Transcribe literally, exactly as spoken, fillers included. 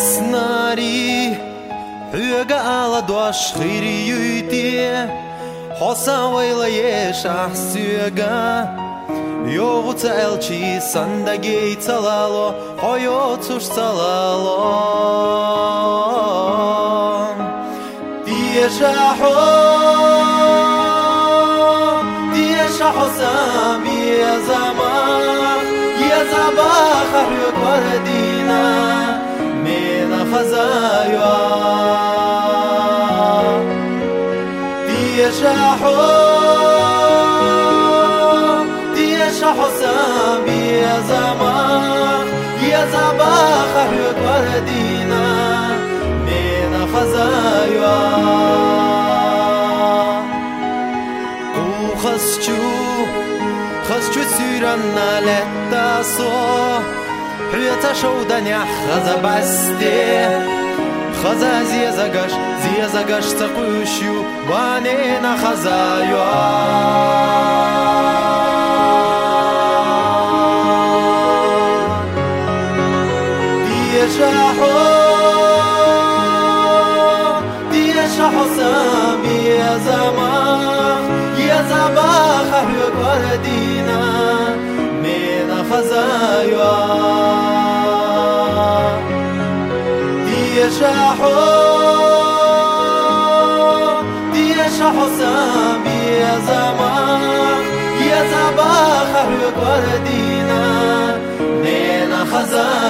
snari Höga alla dosh khiri yute Hosa wayla yesha syga Yoğut elçi sandagi talalo Hayot uş talalo Diyeshaho Diyeshaho sami ya zaman Ya zabah haryot wardina Mena khazaya Diyeshaho حسام يا زمان يا زباخ حيوت وردينا من خزايا وخسجو خسجو سيرنا لتاسو حيوت شودن يا خزا بستي خزا زي زغش زي زغش تقوشيو وانينا خزايا ديشاحو ديشاحو سامي يا زمان يا زباخ حيوت وردينا من خزايا ديشاحو ديشاحو سامي يا زمان يا زباخ حيوت وردينا من خزايا